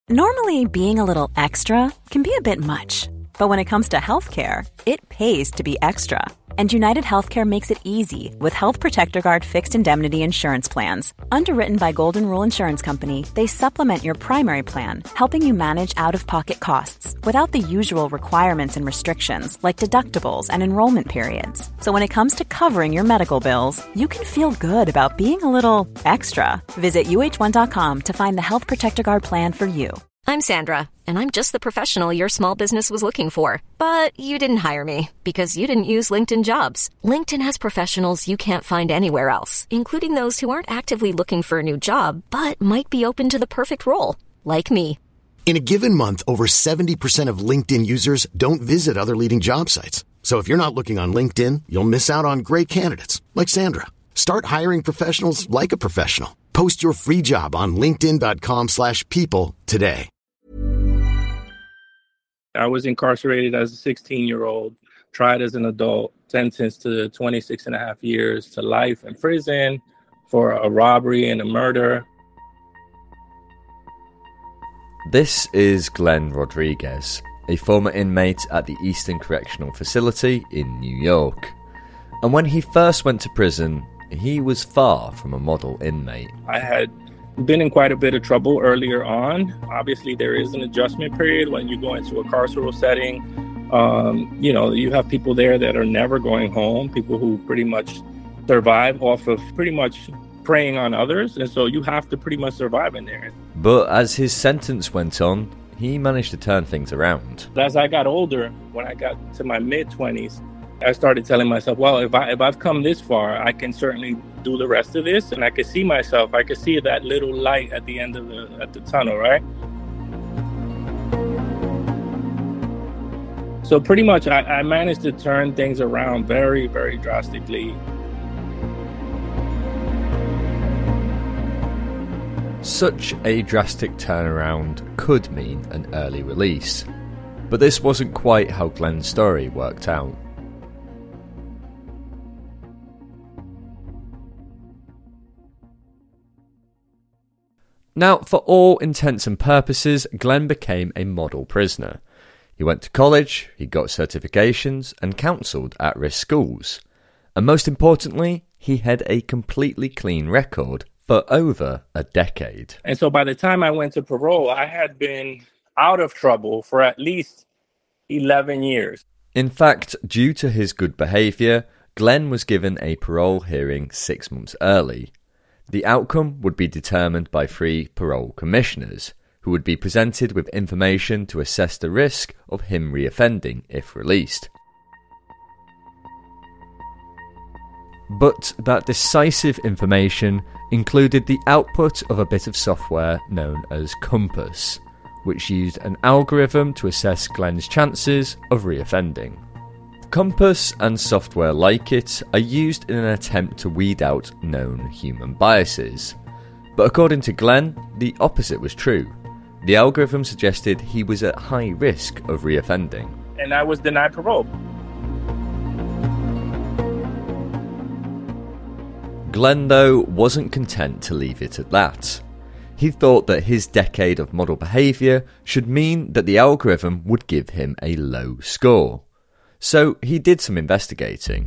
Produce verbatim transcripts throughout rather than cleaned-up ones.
Normally, being a little extra can be a bit much, but when it comes to healthcare, it pays to be extra. And United Healthcare makes it easy with Health Protector Guard fixed indemnity insurance plans. Underwritten by Golden Rule Insurance Company, they supplement your primary plan, helping you manage out-of-pocket costs without the usual requirements and restrictions like deductibles and enrollment periods. So when it comes to covering your medical bills, you can feel good about being a little extra. Visit U H one dot com to find the Health Protector Guard plan for you. I'm Sandra, and I'm just the professional your small business was looking for. But you didn't hire me because you didn't use LinkedIn Jobs. LinkedIn has professionals you can't find anywhere else, including those who aren't actively looking for a new job, but might be open to the perfect role, like me. In a given month, over seventy percent of LinkedIn users don't visit other leading job sites. So if you're not looking on LinkedIn, you'll miss out on great candidates like Sandra. Start hiring professionals like a professional. Post your free job on linkedin.com slash people today. I was incarcerated as a sixteen-year-old, tried as an adult, sentenced to twenty-six and a half years to life in prison for a robbery and a murder. This is Glenn Rodriguez, a former inmate at the Eastern Correctional Facility in New York. And when he first went to prison, he was far from a model inmate. I had been in quite a bit of trouble earlier on. Obviously, there is an adjustment period when you go into a carceral setting. Um, you know, you have people there that are never going home, people who pretty much survive off of pretty much preying on others. And so you have to pretty much survive in there. But as his sentence went on, he managed to turn things around. As I got older, when I got to my mid-twenties, I started telling myself, well, if, I, if I've come this far, I can certainly do the rest of this. And I could see myself, I could see that little light at the end of the, at the tunnel, right? So pretty much I, I managed to turn things around very, very drastically. Such a drastic turnaround could mean an early release. But this wasn't quite how Glenn's story worked out. Now, for all intents and purposes, Glenn became a model prisoner. He went to college, he got certifications, and counselled at-risk schools. And most importantly, he had a completely clean record for over a decade. And so by the time I went to parole, I had been out of trouble for at least eleven years. In fact, due to his good behaviour, Glenn was given a parole hearing six months early. The outcome would be determined by three parole commissioners, who would be presented with information to assess the risk of him reoffending if released. But that decisive information included the output of a bit of software known as Compass, which used an algorithm to assess Glenn's chances of reoffending. Compass and software like it are used in an attempt to weed out known human biases. But according to Glenn, the opposite was true. The algorithm suggested he was at high risk of reoffending. And I was denied parole. Glenn, though, wasn't content to leave it at that. He thought that his decade of model behaviour should mean that the algorithm would give him a low score. So he did some investigating.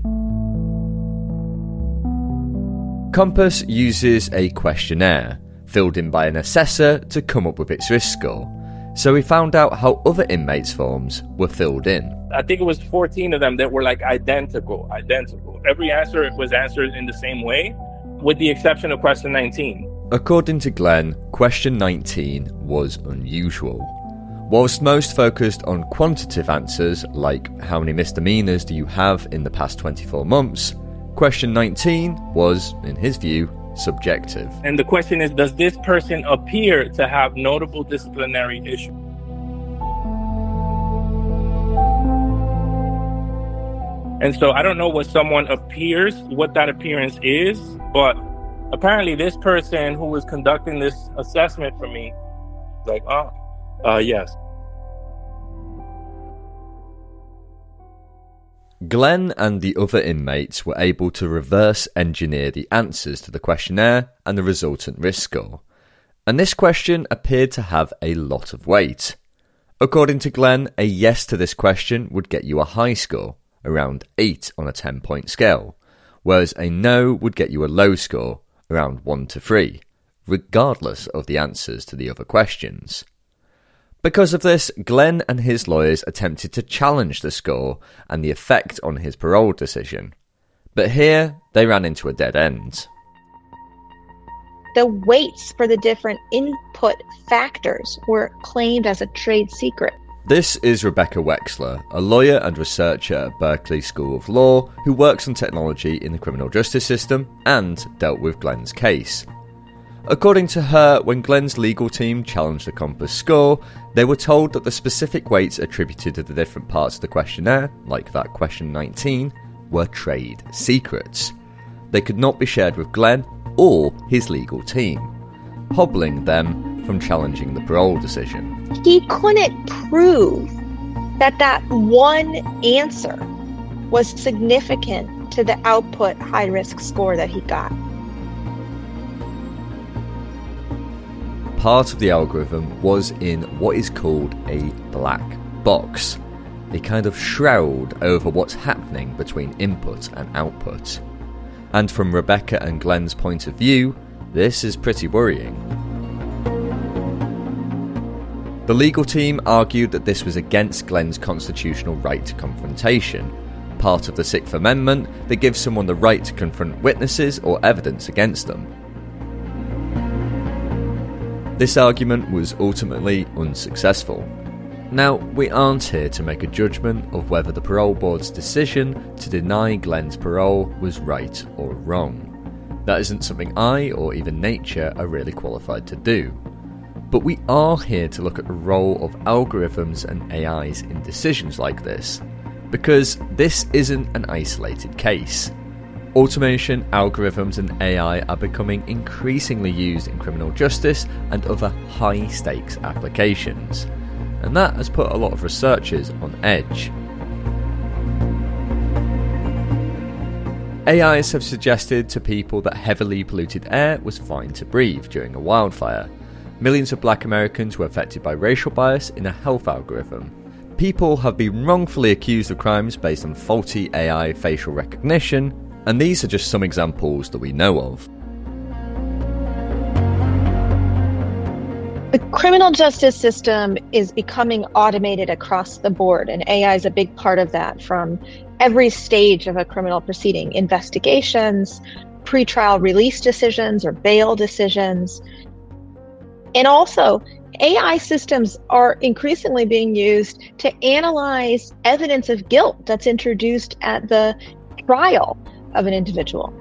Compass uses a questionnaire, filled in by an assessor, to come up with its risk score. So he found out how other inmates' forms were filled in. I think it was fourteen of them that were like identical, identical. Every answer was answered in the same way, with the exception of question nineteen. According to Glenn, question nineteen was unusual. Whilst most focused on quantitative answers, like how many misdemeanours do you have in the past twenty-four months, question nineteen was, in his view, subjective. And the question is, does this person appear to have notable disciplinary issues? And so I don't know what someone appears, what that appearance is, but apparently this person who was conducting this assessment for me, like, oh, uh, yes. Glenn and the other inmates were able to reverse engineer the answers to the questionnaire and the resultant risk score. And this question appeared to have a lot of weight. According to Glenn, a yes to this question would get you a high score, around eight on a ten-point scale, whereas a no would get you a low score, around one to three, regardless of the answers to the other questions. Because of this, Glenn and his lawyers attempted to challenge the score and the effect on his parole decision. But here, they ran into a dead end. The weights for the different input factors were claimed as a trade secret. This is Rebecca Wexler, a lawyer and researcher at Berkeley School of Law who works on technology in the criminal justice system and dealt with Glenn's case. According to her, when Glenn's legal team challenged the Compass score, they were told that the specific weights attributed to the different parts of the questionnaire, like that question nineteen, were trade secrets. They could not be shared with Glenn or his legal team, hobbling them from challenging the parole decision. He couldn't prove that that one answer was significant to the output high-risk score that he got. Part of the algorithm was in what is called a black box, a kind of shroud over what's happening between input and output. And from Rebecca and Glenn's point of view, this is pretty worrying. The legal team argued that this was against Glenn's constitutional right to confrontation, part of the Sixth Amendment that gives someone the right to confront witnesses or evidence against them. This argument was ultimately unsuccessful. Now, we aren't here to make a judgment of whether the parole board's decision to deny Glenn's parole was right or wrong. That isn't something I, or even nature, are really qualified to do. But we are here to look at the role of algorithms and A Is in decisions like this, because this isn't an isolated case. Automation, algorithms and A I are becoming increasingly used in criminal justice and other high-stakes applications, and that has put a lot of researchers on edge. A Is have suggested to people that heavily polluted air was fine to breathe during a wildfire. Millions of black Americans were affected by racial bias in a health algorithm. People have been wrongfully accused of crimes based on faulty A I facial recognition, and these are just some examples that we know of. The criminal justice system is becoming automated across the board, and A I is a big part of that, from every stage of a criminal proceeding: investigations, pretrial release decisions or bail decisions. And also, A I systems are increasingly being used to analyze evidence of guilt that's introduced at the trial of an individual.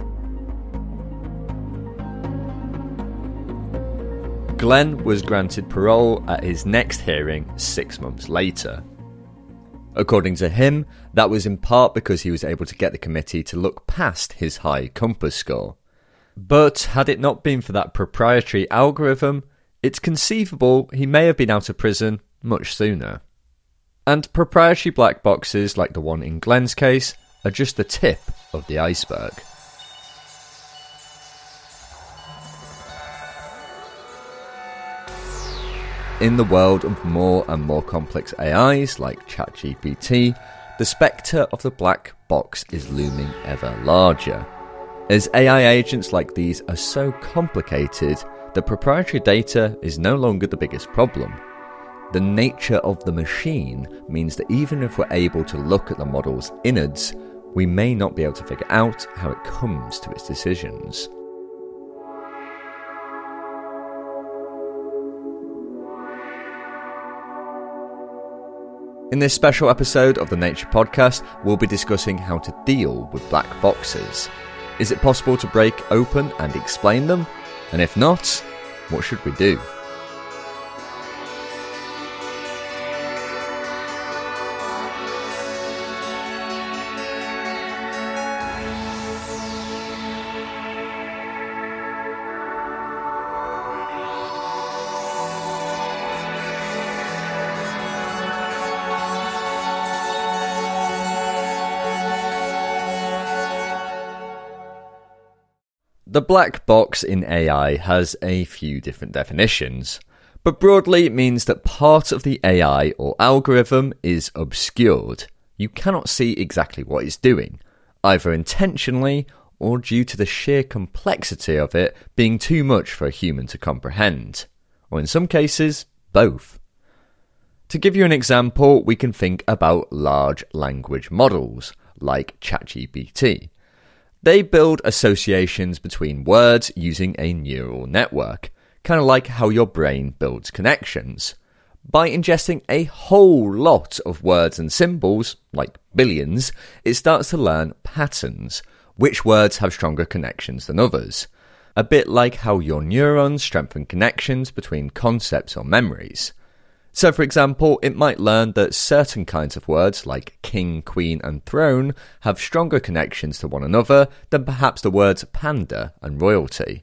Glenn was granted parole at his next hearing six months later. According to him, that was in part because he was able to get the committee to look past his high Compass score. But had it not been for that proprietary algorithm, it's conceivable he may have been out of prison much sooner. And proprietary black boxes like the one in Glenn's case are just the tip of the iceberg. In the world of more and more complex A Is like ChatGPT, the spectre of the black box is looming ever larger. As A I agents like these are so complicated, the proprietary data is no longer the biggest problem. The nature of the machine means that even if we're able to look at the model's innards, we may not be able to figure out how it comes to its decisions. In this special episode of the Nature Podcast, we'll be discussing how to deal with black boxes. Is it possible to break open and explain them? And if not, what should we do? The black box in A I has a few different definitions, but broadly it means that part of the A I or algorithm is obscured. You cannot see exactly what it's doing, either intentionally or due to the sheer complexity of it being too much for a human to comprehend, or in some cases, both. To give you an example, we can think about large language models, like ChatGPT. They build associations between words using a neural network, kind of like how your brain builds connections. By ingesting a whole lot of words and symbols, like billions, it starts to learn patterns, which words have stronger connections than others. A bit like how your neurons strengthen connections between concepts or memories. So for example, it might learn that certain kinds of words like king, queen and throne have stronger connections to one another than perhaps the words panda and royalty.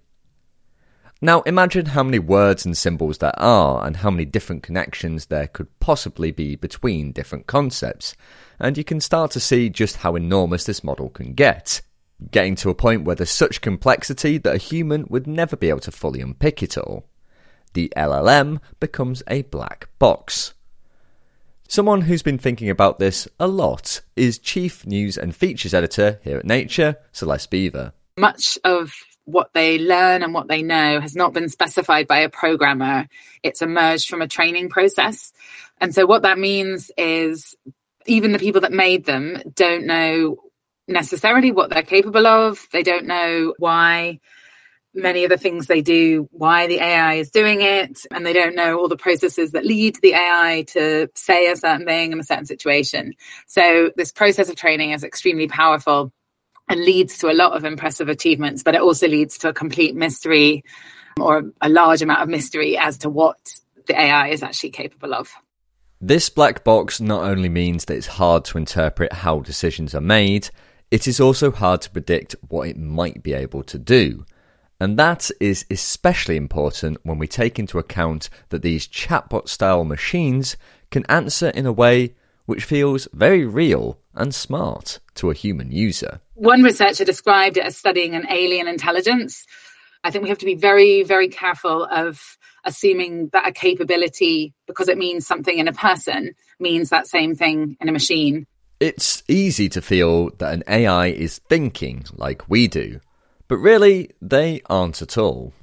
Now imagine how many words and symbols there are and how many different connections there could possibly be between different concepts, and you can start to see just how enormous this model can get, getting to a point where there's such complexity that a human would never be able to fully unpick it all. The L L M becomes a black box. Someone who's been thinking about this a lot is Chief News and Features Editor here at Nature, Celeste Beaver. Much of what they learn and what they know has not been specified by a programmer. It's emerged from a training process. And so what that means is even the people that made them don't know necessarily what they're capable of. They don't know why many of the things they do, why the A I is doing it, and they don't know all the processes that lead the A I to say a certain thing in a certain situation. So this process of training is extremely powerful and leads to a lot of impressive achievements, but it also leads to a complete mystery or a large amount of mystery as to what the A I is actually capable of. This black box not only means that it's hard to interpret how decisions are made, it is also hard to predict what it might be able to do. And that is especially important when we take into account that these chatbot-style machines can answer in a way which feels very real and smart to a human user. One researcher described it as studying an alien intelligence. I think we have to be very, very careful of assuming that a capability, because it means something in a person, means that same thing in a machine. It's easy to feel that an A I is thinking like we do. But really, they aren't at all.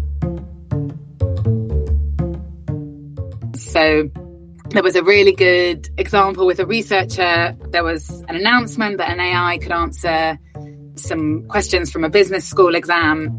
So there was a really good example with a researcher. There was an announcement that an A I could answer some questions from a business school exam.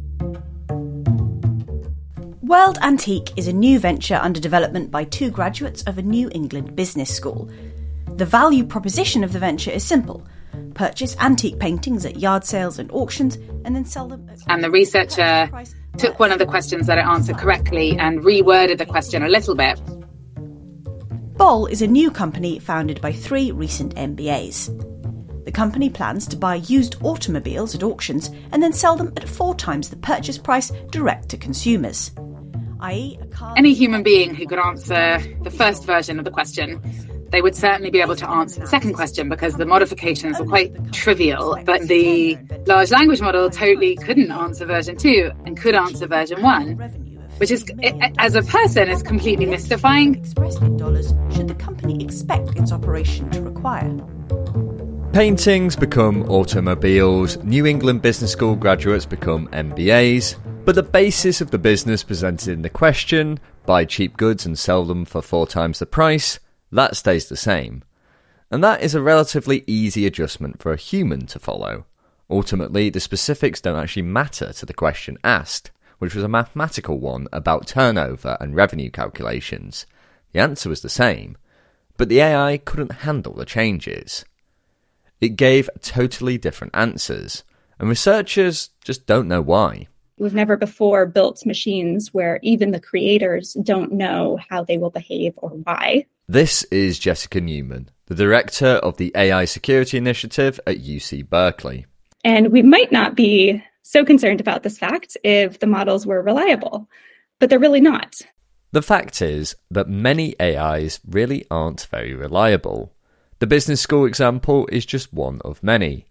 World Antique is a new venture under development by two graduates of a New England business school. The value proposition of the venture is simple. Purchase antique paintings at yard sales and auctions and then sell them. And the researcher took one of the questions that it answered correctly and reworded the question a little bit. Boll is a new company founded by three recent M B As. The company plans to buy used automobiles at auctions and then sell them at four times the purchase price direct to consumers. that is, a car... Any human being who could answer the first version of the question, they would certainly be able to answer the second question because the modifications were quite trivial. But the large language model totally couldn't answer version two and could answer version one, which is, as a person, is completely mystifying. Expressed in dollars should the company expect its operation to require. Paintings become automobiles, New England Business School graduates become M B As, but the basis of the business presented in the question, buy cheap goods and sell them for four times the price, that stays the same. And that is a relatively easy adjustment for a human to follow. Ultimately, the specifics don't actually matter to the question asked, which was a mathematical one about turnover and revenue calculations. The answer was the same, but the A I couldn't handle the changes. It gave totally different answers, and researchers just don't know why. We've never before built machines where even the creators don't know how they will behave or why. This is Jessica Newman, the director of the A I Security Initiative at U C Berkeley. And we might not be so concerned about this fact if the models were reliable, but they're really not. The fact is that many A Is really aren't very reliable. The business school example is just one of many.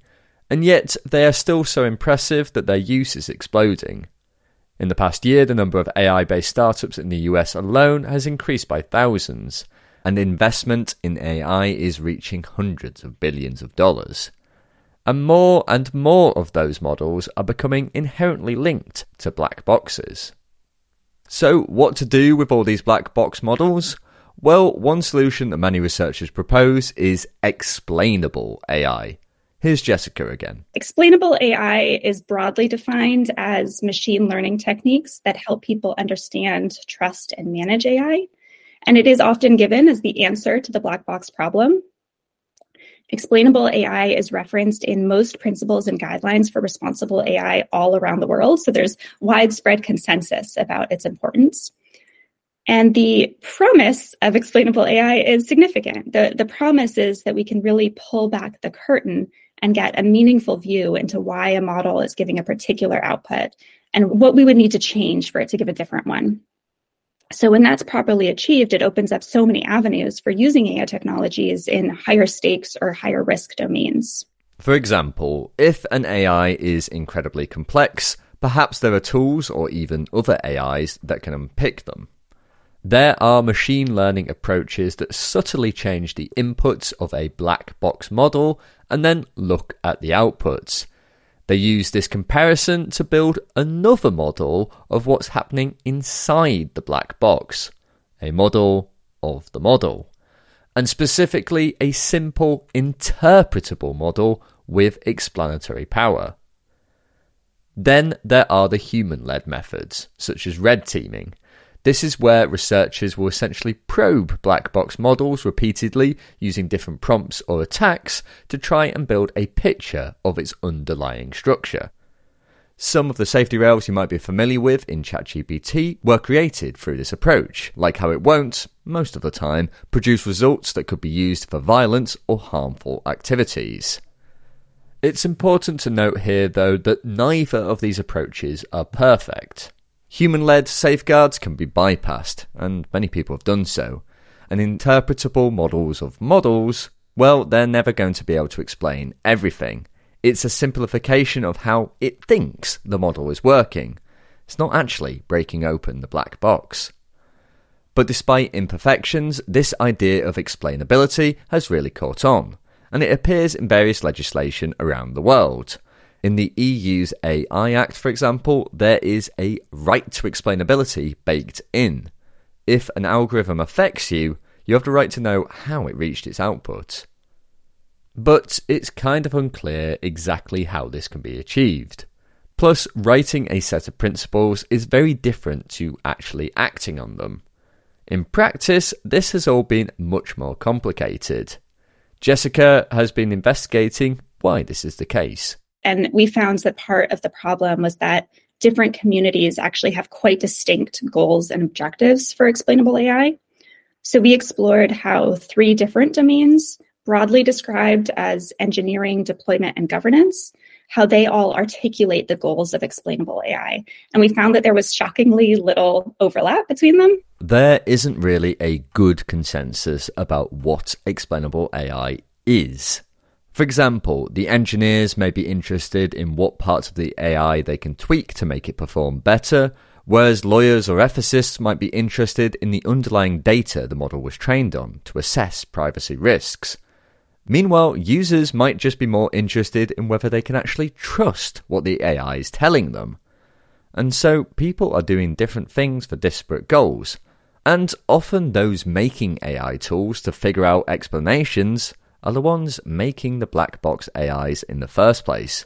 And yet, they are still so impressive that their use is exploding. In the past year, the number of A I-based startups in the U S alone has increased by thousands, and investment in A I is reaching hundreds of billions of dollars. And more and more of those models are becoming inherently linked to black boxes. So, what to do with all these black box models? Well, one solution that many researchers propose is explainable A I. Here's Jessica again. Explainable A I is broadly defined as machine learning techniques that help people understand, trust, and manage A I. And it is often given as the answer to the black box problem. Explainable A I is referenced in most principles and guidelines for responsible A I all around the world. So there's widespread consensus about its importance. And the promise of explainable A I is significant. The, the promise is that we can really pull back the curtain and get a meaningful view into why a model is giving a particular output and what we would need to change for it to give a different one. So when that's properly achieved, it opens up so many avenues for using A I technologies in higher stakes or higher risk domains. For example, if an A I is incredibly complex, perhaps there are tools or even other A Is that can unpick them. There are machine learning approaches that subtly change the inputs of a black box model and then look at the outputs. They use this comparison to build another model of what's happening inside the black box, a model of the model, and specifically a simple interpretable model with explanatory power. Then there are the human-led methods, such as red teaming. This is where researchers will essentially probe black box models repeatedly using different prompts or attacks to try and build a picture of its underlying structure. Some of the safety rails you might be familiar with in ChatGPT were created through this approach, like how it won't, most of the time, produce results that could be used for violent or harmful activities. It's important to note here, though, that neither of these approaches are perfect. Human-led safeguards can be bypassed, and many people have done so. And interpretable models of models, well, they're never going to be able to explain everything. It's a simplification of how it thinks the model is working. It's not actually breaking open the black box. But despite imperfections, this idea of explainability has really caught on, and it appears in various legislation around the world. In the E U's A I Act, for example, there is a right to explainability baked in. If an algorithm affects you, you have the right to know how it reached its output. But it's kind of unclear exactly how this can be achieved. Plus, writing a set of principles is very different to actually acting on them. In practice, this has all been much more complicated. Jessica has been investigating why this is the case. And we found that part of the problem was that different communities actually have quite distinct goals and objectives for explainable A I. So we explored how three different domains, broadly described as engineering, deployment, and governance, how they all articulate the goals of explainable A I. And we found that there was shockingly little overlap between them. There isn't really a good consensus about what explainable A I is. For example, the engineers may be interested in what parts of the A I they can tweak to make it perform better, whereas lawyers or ethicists might be interested in the underlying data the model was trained on to assess privacy risks. Meanwhile, users might just be more interested in whether they can actually trust what the A I is telling them. And so people are doing different things for disparate goals, and often those making A I tools to figure out explanations are the ones making the black box A Is in the first place,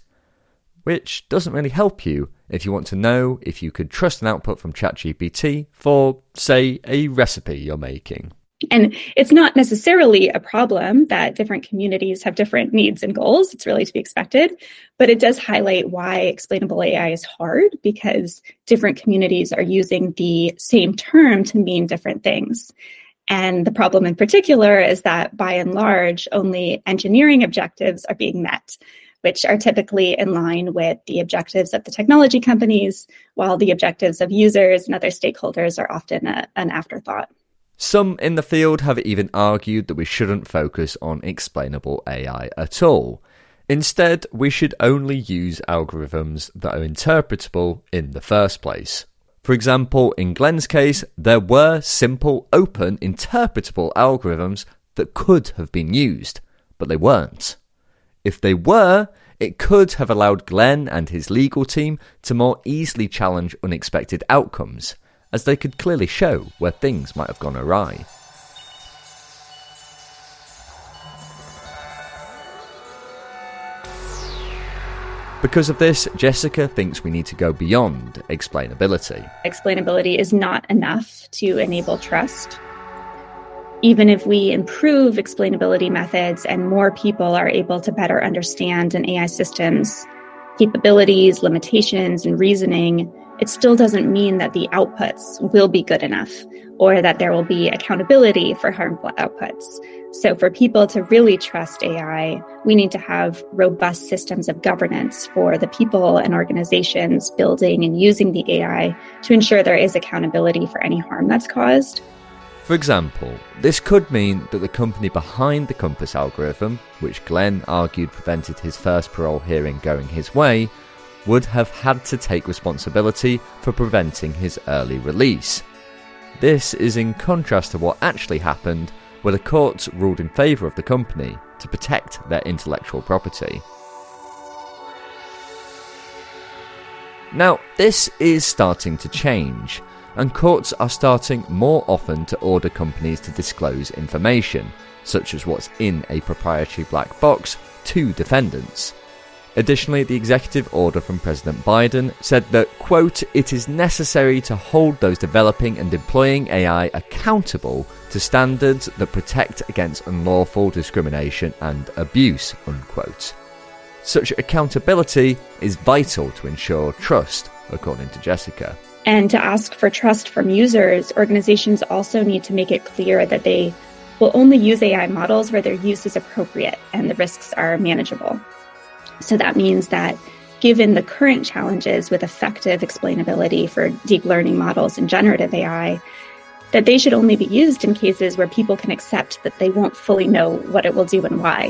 which doesn't really help you if you want to know if you could trust an output from ChatGPT for, say, a recipe you're making. And it's not necessarily a problem that different communities have different needs and goals. It's really to be expected. But it does highlight why explainable A I is hard, because different communities are using the same term to mean different things. And the problem in particular is that, by and large, only engineering objectives are being met, which are typically in line with the objectives of the technology companies, while the objectives of users and other stakeholders are often a, an afterthought. Some in the field have even argued that we shouldn't focus on explainable A I at all. Instead, we should only use algorithms that are interpretable in the first place. For example, in Glenn's case, there were simple, open, interpretable algorithms that could have been used, but they weren't. If they were, it could have allowed Glenn and his legal team to more easily challenge unexpected outcomes, as they could clearly show where things might have gone awry. Because of this, Jessica thinks we need to go beyond explainability. Explainability is not enough to enable trust. Even if we improve explainability methods and more people are able to better understand an A I system's capabilities, limitations, and reasoning, it still doesn't mean that the outputs will be good enough or that there will be accountability for harmful outputs. So for people to really trust A I, we need to have robust systems of governance for the people and organizations building and using the A I to ensure there is accountability for any harm that's caused. For example, this could mean that the company behind the Compass algorithm, which Glenn argued prevented his first parole hearing going his way, would have had to take responsibility for preventing his early release. This is in contrast to what actually happened, where the courts ruled in favour of the company to protect their intellectual property. Now, this is starting to change, and courts are starting more often to order companies to disclose information, such as what's in a proprietary black box, to defendants. Additionally, the executive order from President Biden said that, quote, it is necessary to hold those developing and deploying A I accountable to standards that protect against unlawful discrimination and abuse, unquote. Such accountability is vital to ensure trust, according to Jessica. And to ask for trust from users, organizations also need to make it clear that they will only use A I models where their use is appropriate and the risks are manageable. So that means that given the current challenges with effective explainability for deep learning models and generative A I, that they should only be used in cases where people can accept that they won't fully know what it will do and why.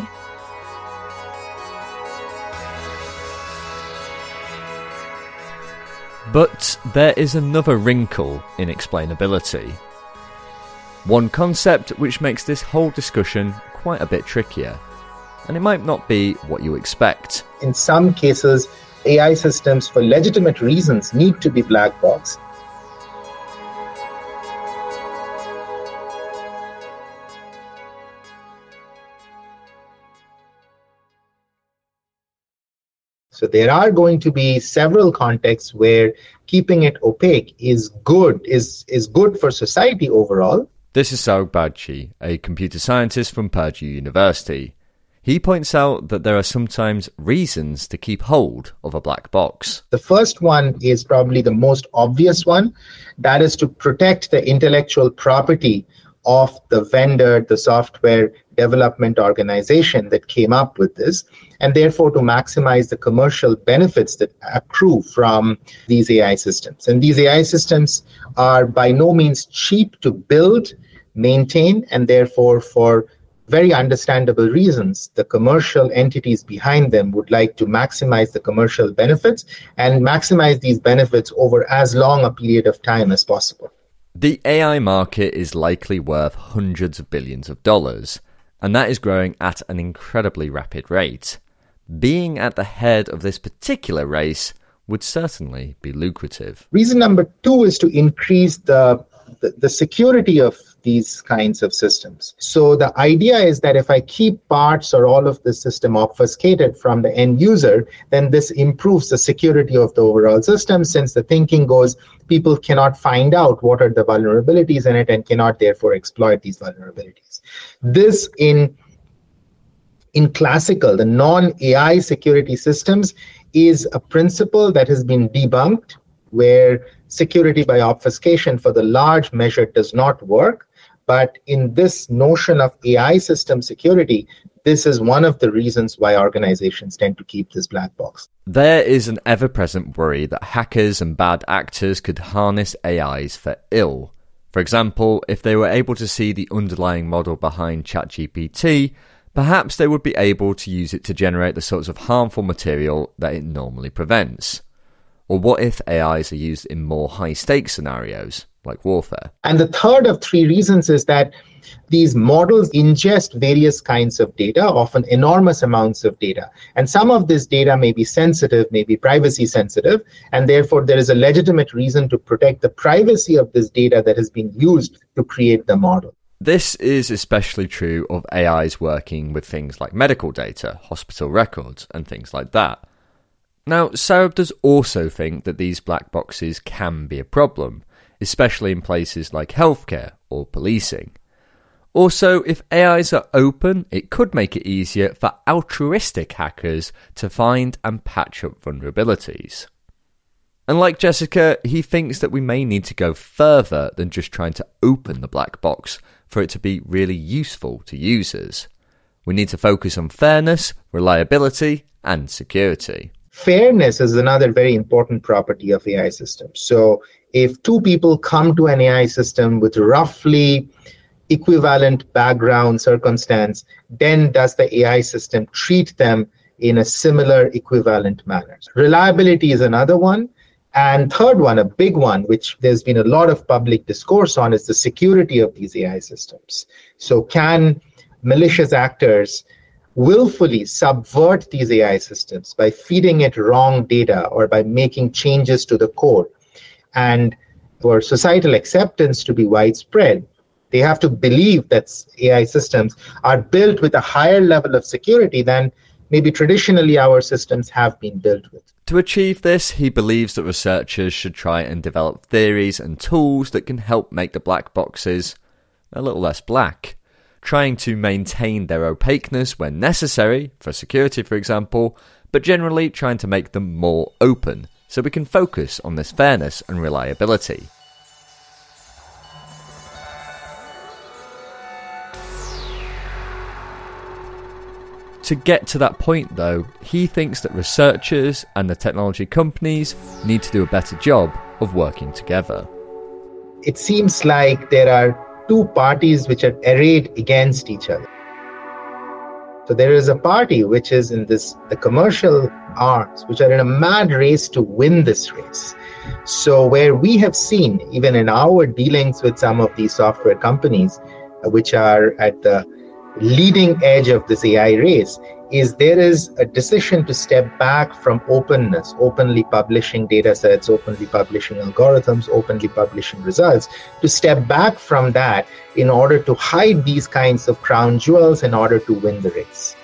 But there is another wrinkle in explainability. One concept which makes this whole discussion quite a bit trickier. And it might not be what you expect. In some cases, A I systems, for legitimate reasons, need to be black box. So there are going to be several contexts where keeping it opaque is good, is, is good for society overall. This is Saurabh Bagchi, a computer scientist from Purdue University. He points out that there are sometimes reasons to keep hold of a black box. The first one is probably the most obvious one. That is to protect the intellectual property of the vendor, the software development organization that came up with this, and therefore to maximize the commercial benefits that accrue from these A I systems. And these A I systems are by no means cheap to build, maintain, and therefore for very understandable reasons, the commercial entities behind them would like to maximize the commercial benefits and maximize these benefits over as long a period of time as possible. The A I market is likely worth hundreds of billions of dollars, and that is growing at an incredibly rapid rate. Being at the head of this particular race would certainly be lucrative. Reason number two is to increase the, the, the security of these kinds of systems. So the idea is that if I keep parts or all of the system obfuscated from the end user, then this improves the security of the overall system, since the thinking goes, people cannot find out what are the vulnerabilities in it and cannot therefore exploit these vulnerabilities. This in, in classical, the non-A I security systems, is a principle that has been debunked, where security by obfuscation for the large measure does not work. But in this notion of A I system security, this is one of the reasons why organizations tend to keep this black box. There is an ever-present worry that hackers and bad actors could harness A Is for ill. For example, if they were able to see the underlying model behind ChatGPT, perhaps they would be able to use it to generate the sorts of harmful material that it normally prevents. Or what if A Is are used in more high-stakes scenarios, like warfare? And the third of three reasons is that these models ingest various kinds of data, often enormous amounts of data. And some of this data may be sensitive, may be privacy sensitive, and therefore there is a legitimate reason to protect the privacy of this data that has been used to create the model. This is especially true of A Is working with things like medical data, hospital records, and things like that. Now, Saurabh does also think that these black boxes can be a problem, especially in places like healthcare or policing. Also, if A Is are open, it could make it easier for altruistic hackers to find and patch up vulnerabilities. And like Jessica, he thinks that we may need to go further than just trying to open the black box for it to be really useful to users. We need to focus on fairness, reliability, and security. Fairness is another very important property of A I systems. So if two people come to an A I system with roughly equivalent background circumstance, then does the A I system treat them in a similar equivalent manner? Reliability is another one. And third one, a big one, which there's been a lot of public discourse on, is the security of these A I systems. So can malicious actors willfully subvert these A I systems by feeding it wrong data or by making changes to the code? And for societal acceptance to be widespread, they have to believe that A I systems are built with a higher level of security than maybe traditionally our systems have been built with. To achieve this, he believes that researchers should try and develop theories and tools that can help make the black boxes a little less black, trying to maintain their opaqueness when necessary, for security for example, but generally trying to make them more open so we can focus on this fairness and reliability. To get to that point though, he thinks that researchers and the technology companies need to do a better job of working together. It seems like there are two parties which are arrayed against each other. So there is a party which is in this, the commercial arms, which are in a mad race to win this race. So where we have seen, even in our dealings with some of these software companies, uh, which are at the leading edge of this A I race, is there is a decision to step back from openness, openly publishing data sets, openly publishing algorithms, openly publishing results, to step back from that in order to hide these kinds of crown jewels in order to win the race.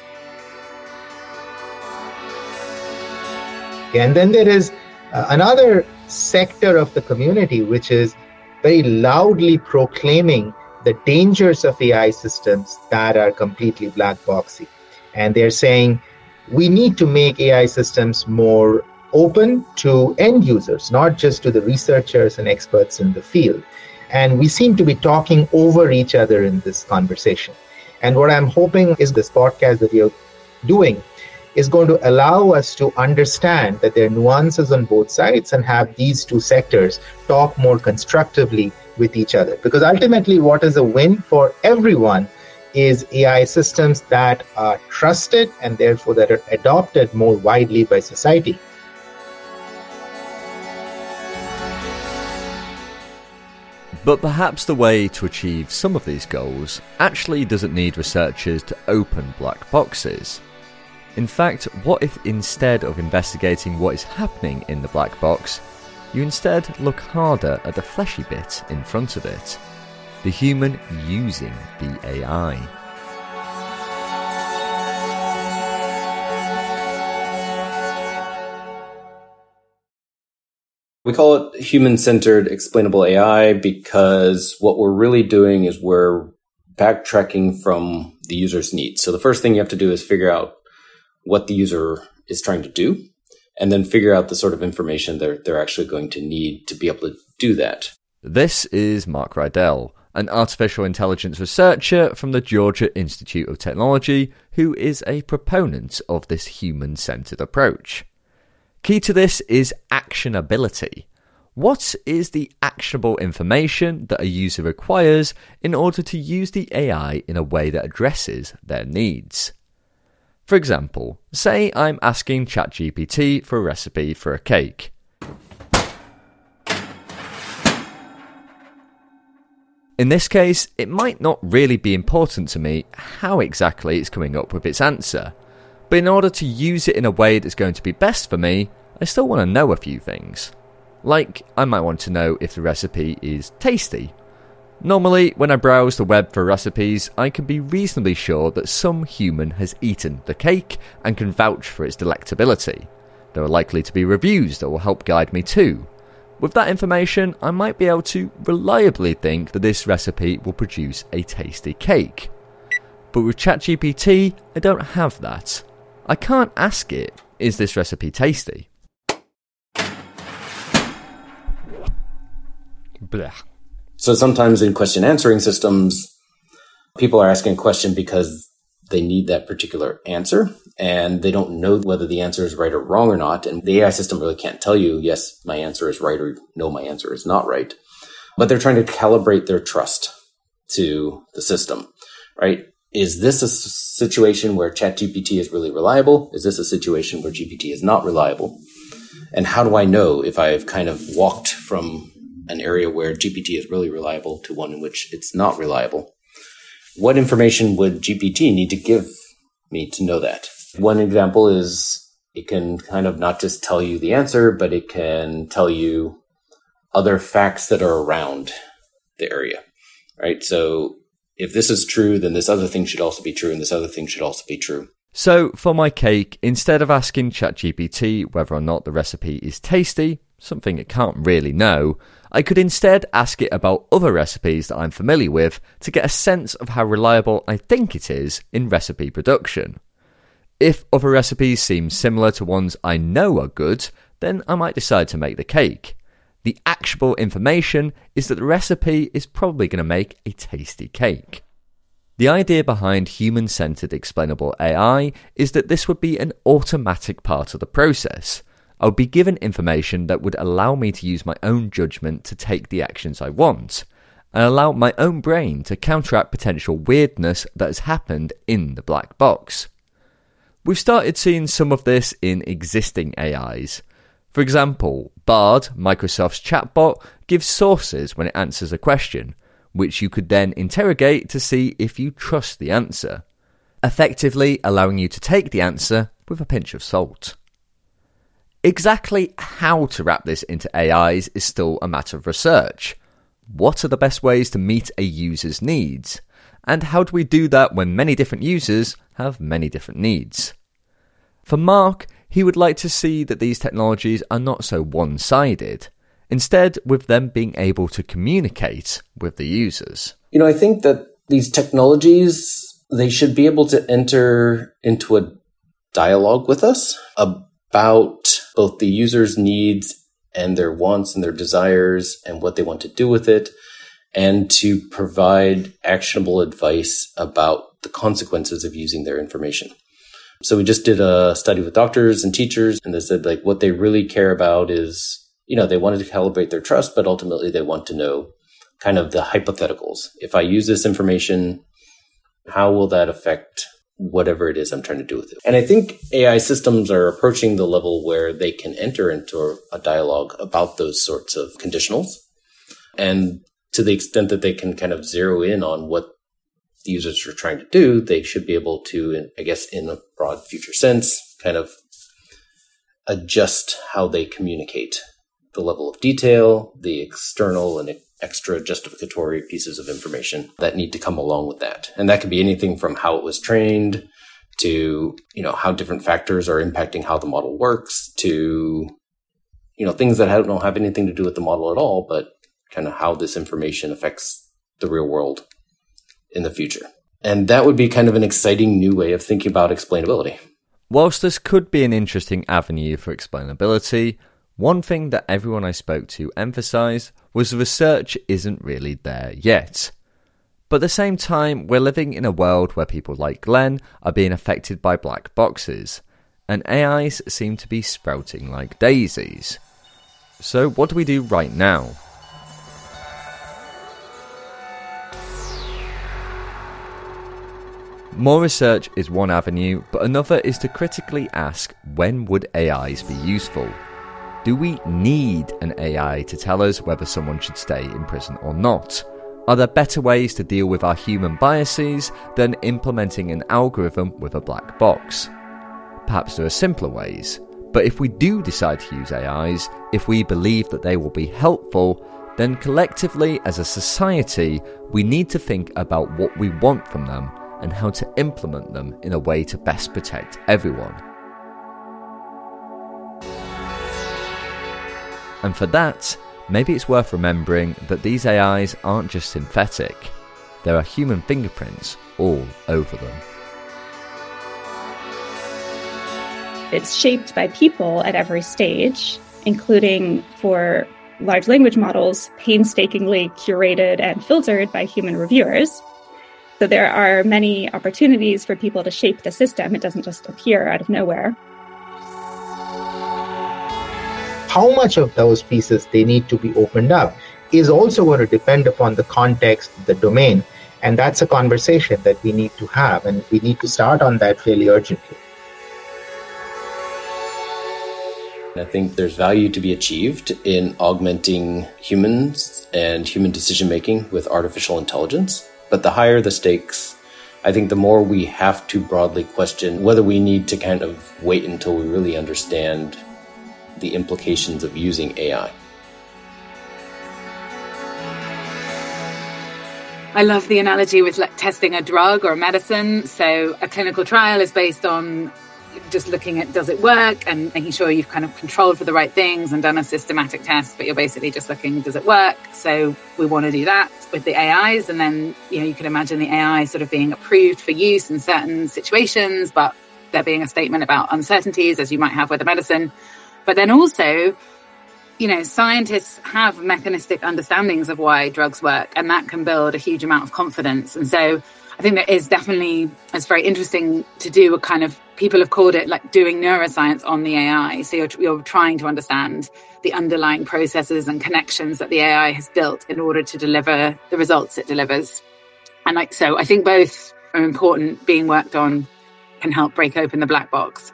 And then there is uh, another sector of the community which is very loudly proclaiming the dangers of A I systems that are completely black boxy. And they're saying we need to make A I systems more open to end users, not just to the researchers and experts in the field. And we seem to be talking over each other in this conversation. And what I'm hoping is this podcast that you're doing is going to allow us to understand that there are nuances on both sides and have these two sectors talk more constructively with each other. Because ultimately, what is a win for everyone is A I systems that are trusted and therefore that are adopted more widely by society. But perhaps the way to achieve some of these goals actually doesn't need researchers to open black boxes. In fact, what if instead of investigating what is happening in the black box, you instead look harder at the fleshy bit in front of it, the human using the A I. We call it human-centered explainable A I because what we're really doing is we're backtracking from the user's needs. So the first thing you have to do is figure out what the user is trying to do, and then figure out the sort of information they're, they're actually going to need to be able to do that. This is Mark Rydell, an artificial intelligence researcher from the Georgia Institute of Technology, who is a proponent of this human-centered approach. Key to this is actionability. What is the actionable information that a user requires in order to use the A I in a way that addresses their needs? For example, say I'm asking ChatGPT for a recipe for a cake. In this case, it might not really be important to me how exactly it's coming up with its answer, but in order to use it in a way that's going to be best for me, I still want to know a few things. Like, I might want to know if the recipe is tasty. Normally, when I browse the web for recipes, I can be reasonably sure that some human has eaten the cake and can vouch for its delectability. There are likely to be reviews that will help guide me too. With that information, I might be able to reliably think that this recipe will produce a tasty cake. But with ChatGPT, I don't have that. I can't ask it, is this recipe tasty? Blah. So sometimes in question answering systems, people are asking a question because they need that particular answer and they don't know whether the answer is right or wrong or not. And the A I system really can't tell you, yes, my answer is right, or no, my answer is not right. But they're trying to calibrate their trust to the system, right? Is this a situation where ChatGPT is really reliable? Is this a situation where G P T is not reliable? And how do I know if I've kind of walked from an area where G P T is really reliable to one in which it's not reliable? What information would G P T need to give me to know that? One example is it can kind of not just tell you the answer, but it can tell you other facts that are around the area, right? So if this is true, then this other thing should also be true, and this other thing should also be true. So for my cake, instead of asking ChatGPT whether or not the recipe is tasty, something it can't really know, I could instead ask it about other recipes that I'm familiar with to get a sense of how reliable I think it is in recipe production. If other recipes seem similar to ones I know are good, then I might decide to make the cake. The actionable information is that the recipe is probably going to make a tasty cake. The idea behind human-centered explainable A I is that this would be an automatic part of the process. I would be given information that would allow me to use my own judgment to take the actions I want, and allow my own brain to counteract potential weirdness that has happened in the black box. We've started seeing some of this in existing A Is. For example, Bard, Microsoft's chatbot, gives sources when it answers a question, which you could then interrogate to see if you trust the answer, effectively allowing you to take the answer with a pinch of salt. Exactly how to wrap this into A Is is still a matter of research. What are the best ways to meet a user's needs? And how do we do that when many different users have many different needs? For Mark, he would like to see that these technologies are not so one-sided, instead with them being able to communicate with the users. You know, I think that these technologies, they should be able to enter into a dialogue with us about both the user's needs and their wants and their desires and what they want to do with it, and to provide actionable advice about the consequences of using their information. So we just did a study with doctors and teachers, and they said like what they really care about is, you know, they wanted to calibrate their trust, but ultimately they want to know kind of the hypotheticals. If I use this information, how will that affect whatever it is I'm trying to do with it? And I think A I systems are approaching the level where they can enter into a dialogue about those sorts of conditionals. And to the extent that they can kind of zero in on what the users are trying to do, they should be able to, I guess, in a broad future sense, kind of adjust how they communicate the level of detail, the external and extra justificatory pieces of information that need to come along with that. And that could be anything from how it was trained to, you know, how different factors are impacting how the model works to, you know, things that don't have anything to do with the model at all, but kind of how this information affects the real world in the future. And that would be kind of an exciting new way of thinking about explainability. Whilst this could be an interesting avenue for explainability, one thing that everyone I spoke to emphasised was the research isn't really there yet. But at the same time, we're living in a world where people like Glenn are being affected by black boxes, and A Is seem to be sprouting like daisies. So what do we do right now? More research is one avenue, but another is to critically ask, when would A Is be useful? Do we need an A I to tell us whether someone should stay in prison or not? Are there better ways to deal with our human biases than implementing an algorithm with a black box? Perhaps there are simpler ways, but if we do decide to use A Is, if we believe that they will be helpful, then collectively as a society, we need to think about what we want from them and how to implement them in a way to best protect everyone. And for that, maybe it's worth remembering that these A Is aren't just synthetic. There are human fingerprints all over them. It's shaped by people at every stage, including for large language models, painstakingly curated and filtered by human reviewers. So there are many opportunities for people to shape the system. It doesn't just appear out of nowhere. How much of those pieces they need to be opened up is also going to depend upon the context, the domain. And that's a conversation that we need to have, and we need to start on that fairly urgently. I think there's value to be achieved in augmenting humans and human decision-making with artificial intelligence. But the higher the stakes, I think the more we have to broadly question whether we need to kind of wait until we really understand the implications of using A I. I love the analogy with like testing a drug or a medicine. So a clinical trial is based on just looking at, does it work, and making sure you've kind of controlled for the right things and done a systematic test, but you're basically just looking, does it work? So we want to do that with the A Is. And then, you know, you can imagine the A I sort of being approved for use in certain situations, but there being a statement about uncertainties, as you might have with a medicine. But then also, you know, scientists have mechanistic understandings of why drugs work, and that can build a huge amount of confidence. And so I think that is definitely, it's very interesting to do a kind of, people have called it like doing neuroscience on the A I. So you're, you're trying to understand the underlying processes and connections that the A I has built in order to deliver the results it delivers. And like, so I think both are important, being worked on, can help break open the black box.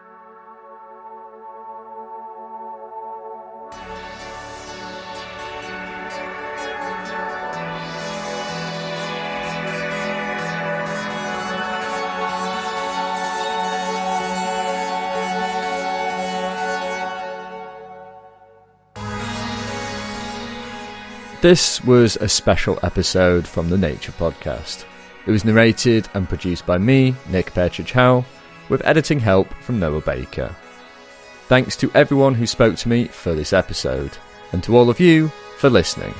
This was a special episode from the Nature Podcast. It was narrated and produced by me, Nick Petrichow, with editing help from Noah Baker. Thanks to everyone who spoke to me for this episode, and to all of you for listening.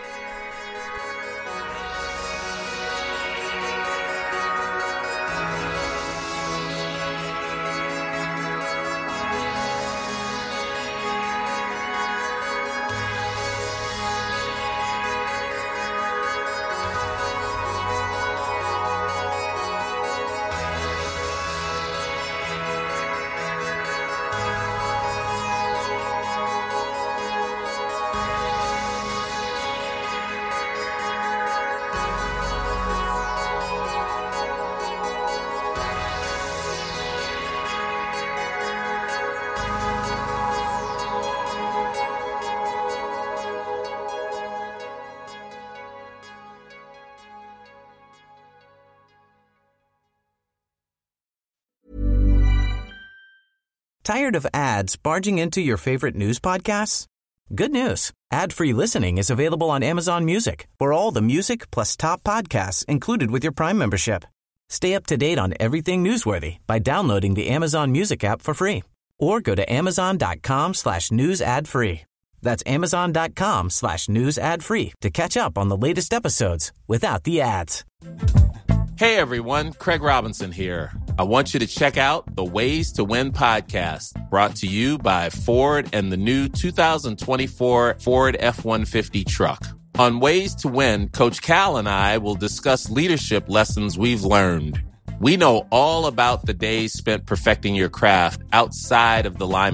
Tired of ads barging into your favorite news podcasts? Good news. Ad-free listening is available on Amazon Music for all the music plus top podcasts included with your Prime membership. Stay up to date on everything newsworthy by downloading the Amazon Music app for free or go to amazon.com slash news ad free. That's amazon.com slash news ad free to catch up on the latest episodes without the ads. Hey everyone, Craig Robinson here. I want you to check out the Ways to Win podcast, brought to you by Ford and the new two thousand twenty-four Ford F one fifty truck. On Ways to Win, Coach Cal and I will discuss leadership lessons we've learned. We know all about the days spent perfecting your craft outside of the limelight.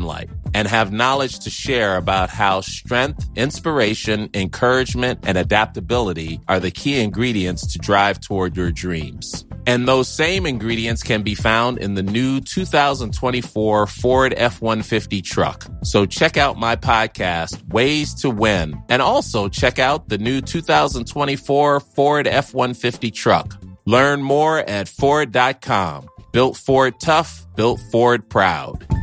and have knowledge to share about how strength, inspiration, encouragement, and adaptability are the key ingredients to drive toward your dreams. And those same ingredients can be found in the new two thousand twenty-four Ford F one fifty truck. So check out my podcast, Ways to Win, and also check out the new two thousand twenty-four Ford F one fifty truck. Learn more at Ford dot com. Built Ford tough, built Ford proud.